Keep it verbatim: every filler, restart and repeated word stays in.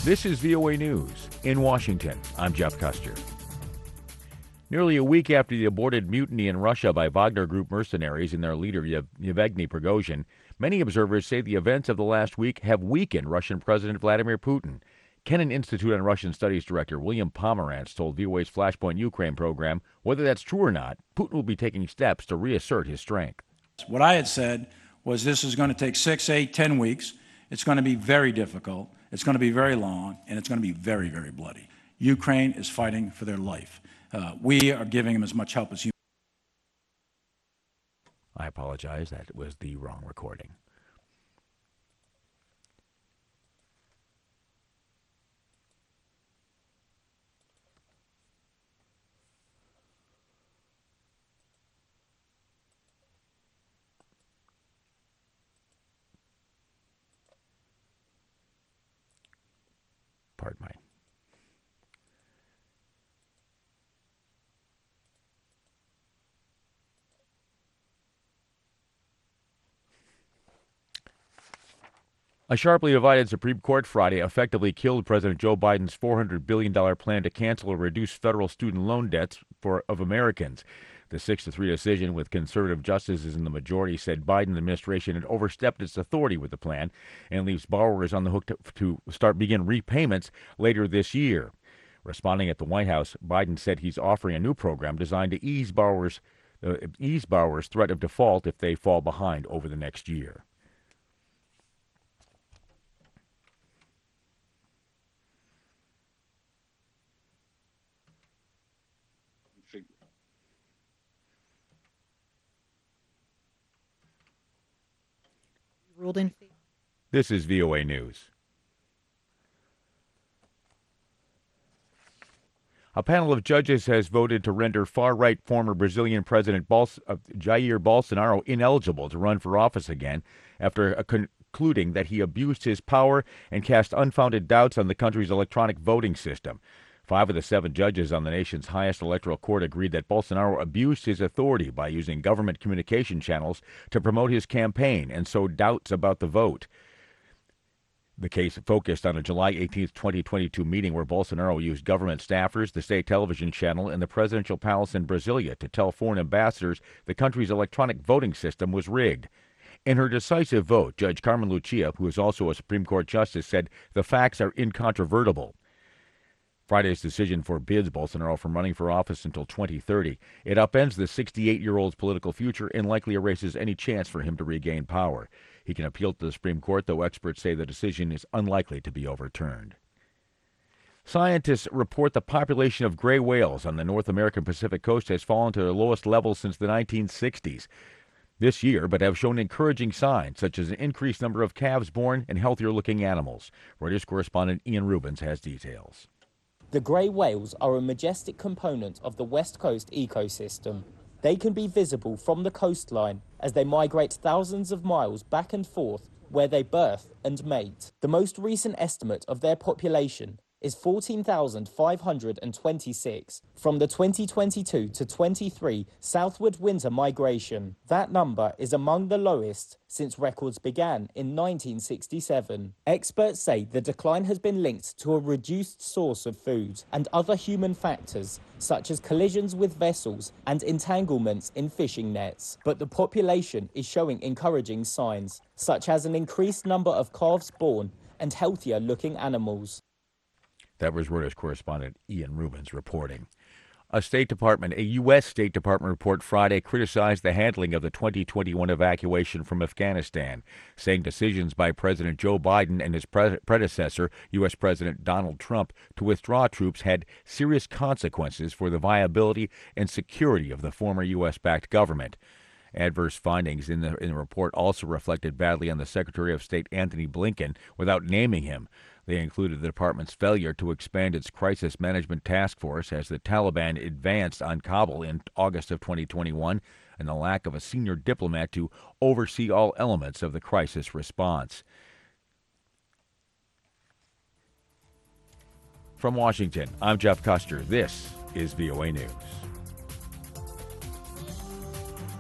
This is V O A News. In Washington, I'm Jeff Custer. Nearly a week after the aborted mutiny in Russia by Wagner Group mercenaries and their leader Yevgeny Prigozhin, many observers say the events of the last week have weakened Russian President Vladimir Putin. Kennan Institute on Russian Studies Director William Pomerantz told V O A's Flashpoint Ukraine program whether that's true or not, Putin will be taking steps to reassert his strength. What I had said was this is going to take six, eight, ten weeks. It's going to be very difficult. It's going to be very long, and it's going to be very, very bloody. Ukraine is fighting for their life. Uh, we are giving them as much help as you. I apologize. That was the wrong recording. Pardon me. A sharply divided Supreme Court Friday effectively killed President Joe Biden's four hundred billion dollars plan to cancel or reduce federal student loan debts for of Americans. The six to three decision, with conservative justices in the majority, said Biden administration had overstepped its authority with the plan and leaves borrowers on the hook to, to start begin repayments later this year. Responding at the White House, Biden said he's offering a new program designed to ease borrowers uh, ease borrowers' threat of default if they fall behind over the next year. Ruled in favor. This is V O A News. A panel of judges has voted to render far-right former Brazilian President Bol- uh, Jair Bolsonaro ineligible to run for office again after uh, concluding that he abused his power and cast unfounded doubts on the country's electronic voting system. Five of the seven judges on the nation's highest electoral court agreed that Bolsonaro abused his authority by using government communication channels to promote his campaign and sow doubts about the vote. The case focused on a July eighteenth, twenty twenty-two meeting where Bolsonaro used government staffers, the state television channel, and the presidential palace in Brasilia to tell foreign ambassadors the country's electronic voting system was rigged. In her decisive vote, Judge Carmen Lucia, who is also a Supreme Court justice, said the facts are incontrovertible. Friday's decision forbids Bolsonaro from running for office until twenty thirty. It upends the sixty-eight-year-old's political future and likely erases any chance for him to regain power. He can appeal to the Supreme Court, though experts say the decision is unlikely to be overturned. Scientists report the population of gray whales on the North American Pacific coast has fallen to their lowest level since the nineteen sixties this year, but have shown encouraging signs, such as an increased number of calves born and healthier-looking animals. Reuters correspondent Ian Rubens has details. The grey whales are a majestic component of the West Coast ecosystem. They can be visible from the coastline as they migrate thousands of miles back and forth where they birth and mate. The most recent estimate of their population is fourteen thousand five hundred twenty-six from the twenty twenty-two to twenty-three southward winter migration. That number is among the lowest since records began in nineteen sixty-seven. Experts say the decline has been linked to a reduced source of food and other human factors, such as collisions with vessels and entanglements in fishing nets. But the population is showing encouraging signs, such as an increased number of calves born and healthier-looking animals. That was Reuters correspondent Ian Rubens reporting. A State Department, a U S. State Department report Friday criticized the handling of the twenty twenty-one evacuation from Afghanistan, saying decisions by President Joe Biden and his pre- predecessor, U S. President Donald Trump, to withdraw troops had serious consequences for the viability and security of the former U S.-backed government. Adverse findings in the, in the report also reflected badly on the Secretary of State Antony Blinken without naming him. They included the department's failure to expand its crisis management task force as the Taliban advanced on Kabul in August of twenty twenty-one, and the lack of a senior diplomat to oversee all elements of the crisis response. From Washington, I'm Jeff Custer. This is V O A News.